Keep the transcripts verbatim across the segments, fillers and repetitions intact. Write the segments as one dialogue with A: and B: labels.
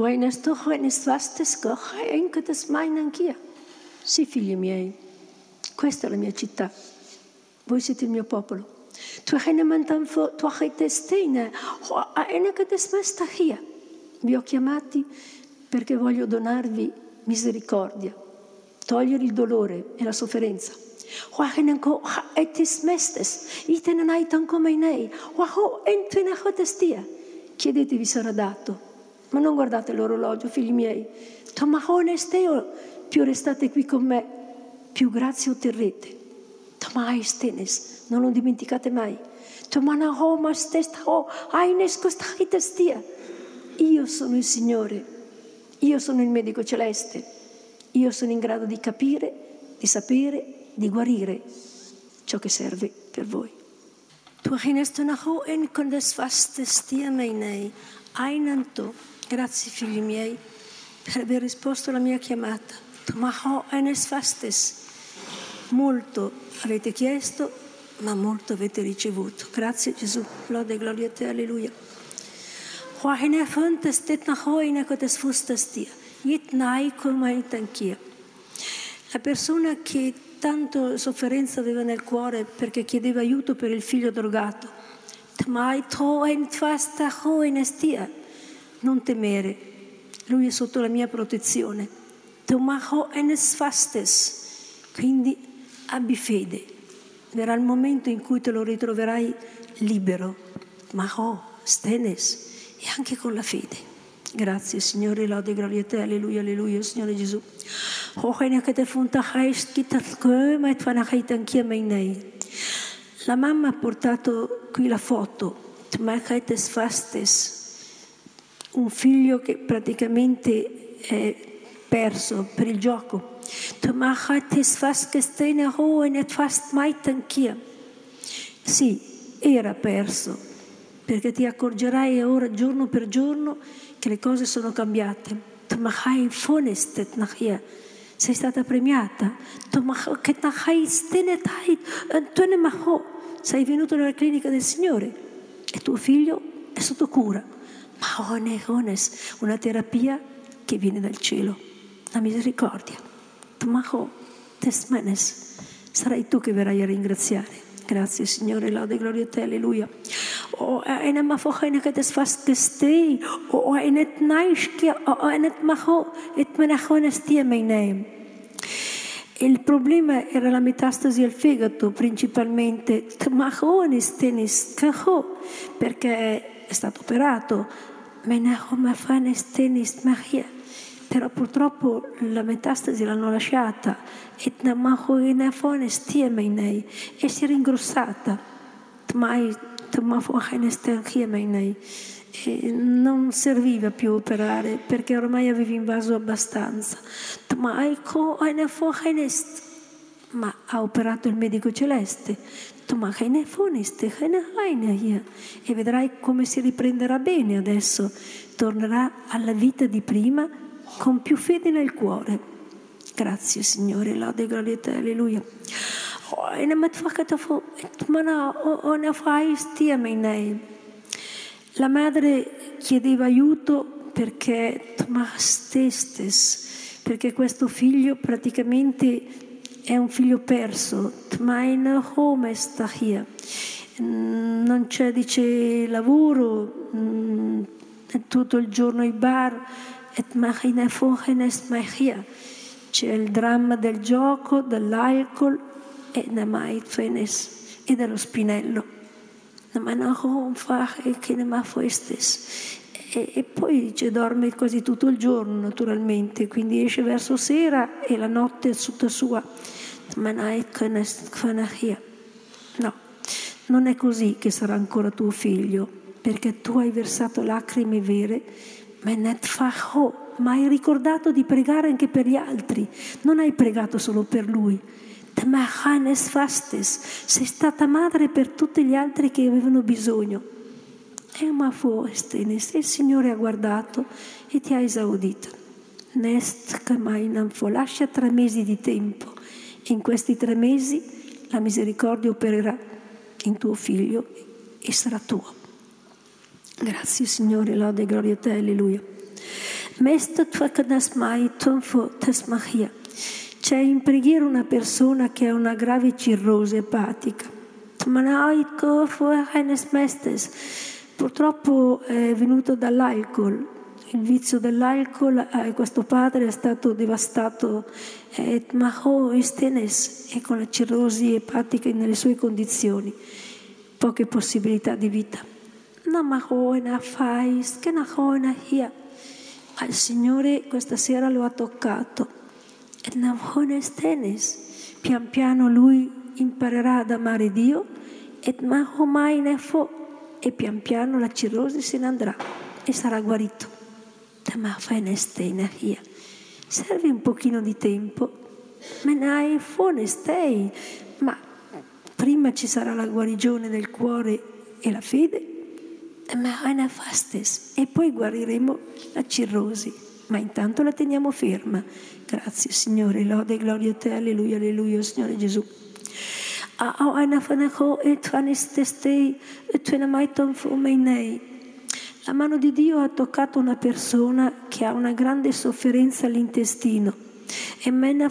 A: hai nesto hai svastes che hai anche te smain anch'io. Sì, figli miei, questa è la mia città. Voi siete il mio popolo. Tu hai ne mantan fo, tu hai te stene, hai ne che te smesta hier. Vi ho chiamati perché voglio donarvi misericordia, togliere il dolore e la sofferenza. Chiedetevi sarà dato, ma non guardate l'orologio, figli miei. Più restate qui con me, più grazie otterrete. Non lo dimenticate mai. Io sono il Signore, io sono il medico celeste, io sono in grado di capire, di sapere, di guarire ciò che serve per voi. Grazie figli miei per aver risposto alla mia chiamata. Molto avete chiesto, ma molto avete ricevuto. Grazie Gesù, lode e gloria a te, alleluia. La persona che tanto sofferenza aveva nel cuore perché chiedeva aiuto per il figlio drogato, non temere, lui è sotto la mia protezione. Quindi abbi fede, verrà il momento in cui te lo ritroverai libero, stenes, e anche con la fede. Grazie Signore, lode e gloria a te, alleluia, alleluia, Signore Gesù. La mamma ha portato qui la foto, un figlio che praticamente è perso per il gioco. Sì, era perso, perché ti accorgerai ora giorno per giorno che le cose sono cambiate. Sei stata premiata. Sei venuto nella clinica del Signore e tuo figlio è sotto cura. Una terapia che viene dal cielo, la misericordia. Sarai tu che verrai a ringraziare. Grazie Signore, lode e gloria a te, alleluia. O eine mafochene che te sfaste stei, o eine tnaischke, o eine tmacho, et menachone stia meineem. Il problema era la metastasi al fegato principalmente, perché è stato operato, però purtroppo la metastasi l'hanno lasciata e si era ingrossata. E non serviva più operare perché ormai avevi invaso abbastanza. Ma ha operato il medico celeste e vedrai come si riprenderà bene adesso, tornerà alla vita di prima con più fede nel cuore. Grazie Signore, lode e gloria a te, alleluia. La madre chiedeva aiuto perché perché questo figlio praticamente è un figlio perso. Non c'è, dice, lavoro, è tutto il giorno ai bar. C'è il dramma del gioco, dell'alcol e dello spinello. E, e poi dice, dorme quasi tutto il giorno naturalmente, quindi esce verso sera e la notte è tutta sua. No, non è così che sarà ancora tuo figlio, perché tu hai versato lacrime vere, ma hai ricordato di pregare anche per gli altri, non hai pregato solo per lui. Sei stata madre per tutti gli altri che avevano bisogno. E ma fu il Signore ha guardato e ti ha esaudita. Lascia tre mesi di tempo e in questi tre mesi la misericordia opererà in tuo figlio e sarà tua. Grazie Signore, lode e gloria a te, alleluia. Mesto tfacanas mai tonfo tasmachia. C'è in preghiera una persona che ha una grave cirrosi epatica. Purtroppo è venuto dall'alcol. Il vizio dell'alcol, eh, questo padre è stato devastato eh, e con la cirrosi epatica nelle sue condizioni, poche possibilità di vita. Il Signore questa sera lo ha toccato. Pian piano lui imparerà ad amare Dio e pian piano la cirrosi se ne andrà e sarà guarito. Serve un pochino di tempo, ma prima ci sarà la guarigione del cuore e la fede, e poi guariremo la cirrosi, ma intanto la teniamo ferma. Grazie Signore, lode e gloria a te, alleluia, alleluia, Signore Gesù. La mano di Dio ha toccato una persona che ha una grande sofferenza all'intestino. Ma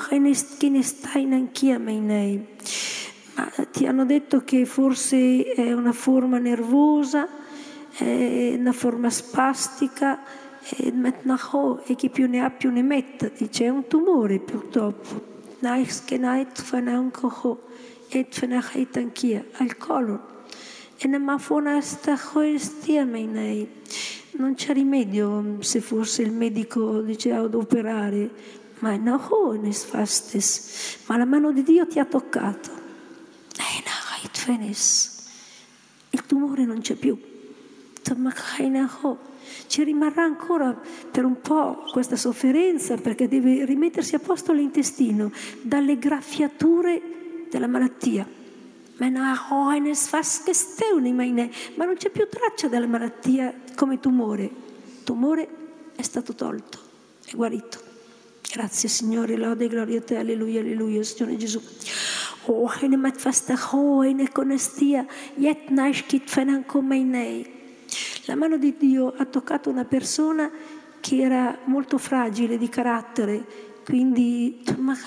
A: ti hanno detto che forse è una forma nervosa, è una forma spastica, e chi più ne ha più ne metta. Dice, è un tumore purtroppo. Al colon. Non c'è rimedio se fosse il medico diceva ad operare, ma ma la mano di Dio ti ha toccato. Il tumore non c'è più. Ci rimarrà ancora per un po' questa sofferenza perché deve rimettersi a posto l'intestino dalle graffiature della malattia. Ma non c'è più traccia della malattia come tumore. Il tumore è stato tolto, è guarito. Grazie Signore, lode e gloria a te, alleluia, alleluia, Signore Gesù. La mano di Dio ha toccato una persona che era molto fragile di carattere, quindi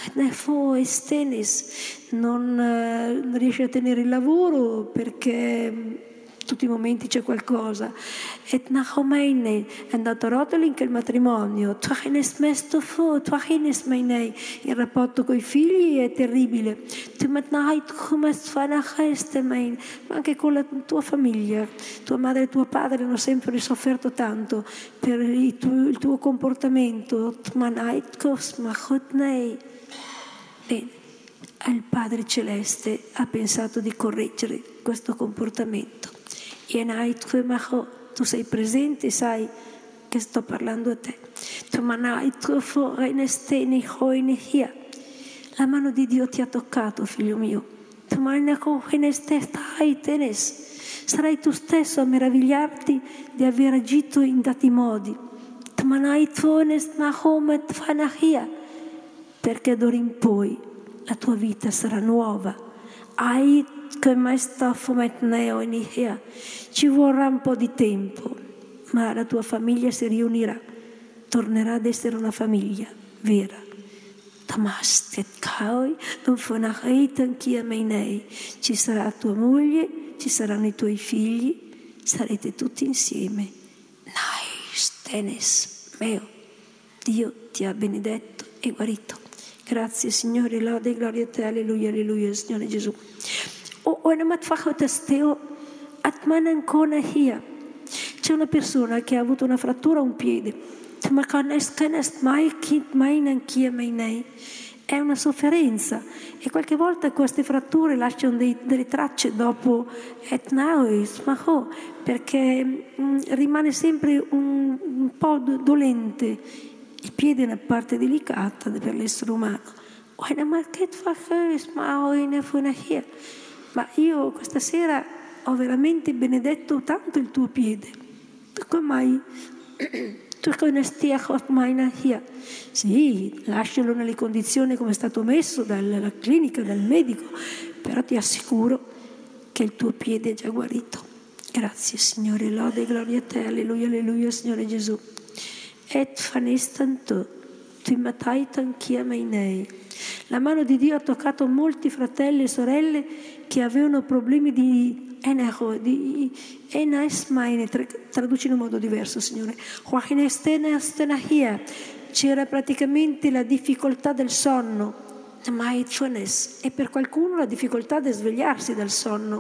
A: non riesce a tenere il lavoro perché tutti i momenti c'è qualcosa. È andato a rotoli anche il matrimonio, il rapporto con i figli è terribile, ma anche con la tua famiglia, tua madre e tuo padre hanno sempre sofferto tanto per il tuo, il tuo comportamento. Bene, il Padre Celeste ha pensato di correggere questo comportamento. Tu sei presente, sai che sto parlando a te. La mano di Dio ti ha toccato, figlio mio. Sarai tu stesso a meravigliarti di aver agito in dati modi. Perché d'ora in poi la tua vita sarà nuova. Ci vorrà un po' di tempo, ma la tua famiglia si riunirà, tornerà ad essere una famiglia vera. Ci sarà tua moglie, ci saranno i tuoi figli, sarete tutti insieme. Dio ti ha benedetto e guarito. Grazie Signore, lode e gloria a te, alleluia, alleluia, Signore Gesù. C'è una persona che ha avuto una frattura a un piede. È una sofferenza e qualche volta queste fratture lasciano dei, delle tracce dopo, perché rimane sempre un, un po' dolente. Il piede è una parte delicata per l'essere umano. Ma io questa sera ho veramente benedetto tanto il tuo piede. Come sì, lascialo nelle condizioni come è stato messo dalla clinica, dal medico, però ti assicuro che il tuo piede è già guarito. Grazie Signore, lode e gloria a te, alleluia, alleluia, Signore Gesù. et fanestanto, tu matai tanchia meinei. La mano di Dio ha toccato molti fratelli e sorelle che avevano problemi di eneho, di enaesmaine, traduci in un modo diverso, Signore. C'era praticamente la difficoltà del sonno, e per qualcuno la difficoltà di svegliarsi dal sonno.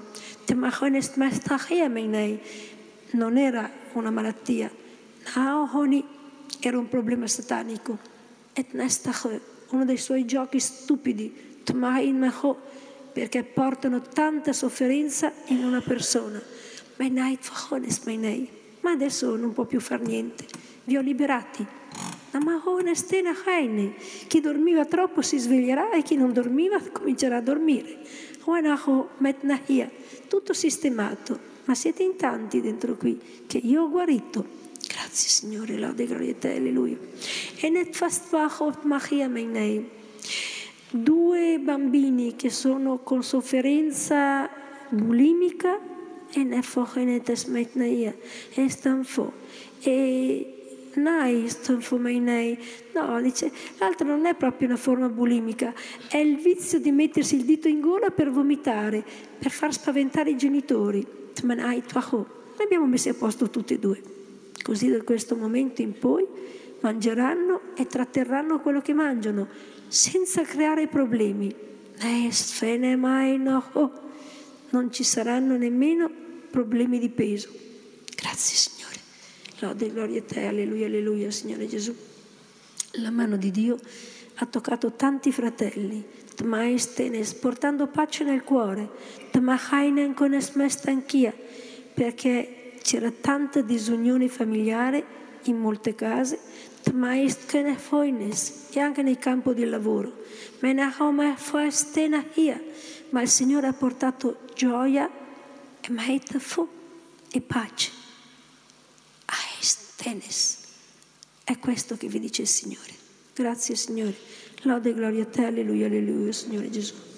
A: Non era una malattia, era un problema satanico. Uno dei suoi giochi stupidi, perché portano tanta sofferenza in una persona. Ma adesso non può più far niente, vi ho liberati. Chi dormiva troppo si sveglierà e chi non dormiva comincerà a dormire. Tutto sistemato, ma siete in tanti dentro qui che io ho guarito. Grazie Signore, lode, gloria a te, alleluia. Due bambini che sono con sofferenza bulimica e stanfo e Nai, no, dice, l'altro non è proprio una forma bulimica, è il vizio di mettersi il dito in gola per vomitare, per far spaventare i genitori. Noi abbiamo messi a posto tutti e due. Così da questo momento in poi mangeranno e tratterranno quello che mangiano, senza creare problemi. Non ci saranno nemmeno problemi di peso. Grazie Signore. Lode, gloria a te, alleluia, alleluia, Signore Gesù. La mano di Dio ha toccato tanti fratelli, portando pace nel cuore, perché c'era tanta disunione familiare in molte case, e anche nel campo del lavoro. Ma il Signore ha portato gioia e pace. È questo che vi dice il Signore. Grazie Signore. Lode e gloria a te, alleluia, alleluia, Signore Gesù.